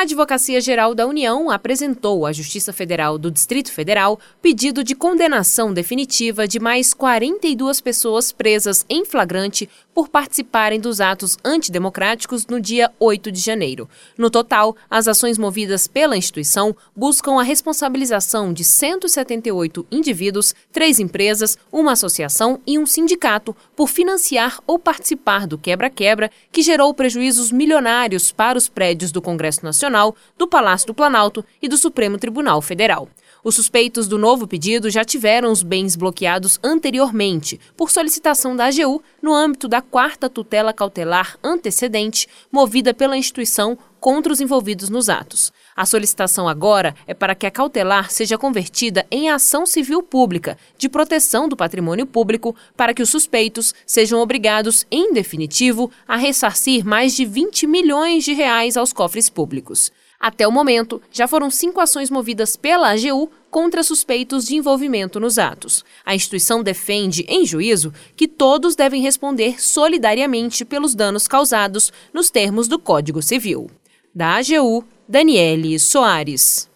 Advocacia Geral da União apresentou à Justiça Federal do Distrito Federal pedido de condenação definitiva de mais 42 pessoas presas em flagrante por participarem dos atos antidemocráticos no dia 8 de janeiro. No total, as ações movidas pela instituição buscam a responsabilização de 178 indivíduos, 3 empresas, uma associação e um sindicato por financiar ou participar do quebra-quebra que gerou prejuízos milionários para os prédios do Congresso Nacional, do Palácio do Planalto e do Supremo Tribunal Federal. Os suspeitos do novo pedido já tiveram os bens bloqueados anteriormente, por solicitação da AGU, no âmbito da 4ª tutela cautelar antecedente, movida pela instituição contra os envolvidos nos atos. A solicitação agora é para que a cautelar seja convertida em ação civil pública de proteção do patrimônio público para que os suspeitos sejam obrigados, em definitivo, a ressarcir mais de 20 milhões de reais aos cofres públicos. Até o momento, já foram 5 ações movidas pela AGU contra suspeitos de envolvimento nos atos. A instituição defende, em juízo, que todos devem responder solidariamente pelos danos causados nos termos do Código Civil. Da AGU, Daniele Soares.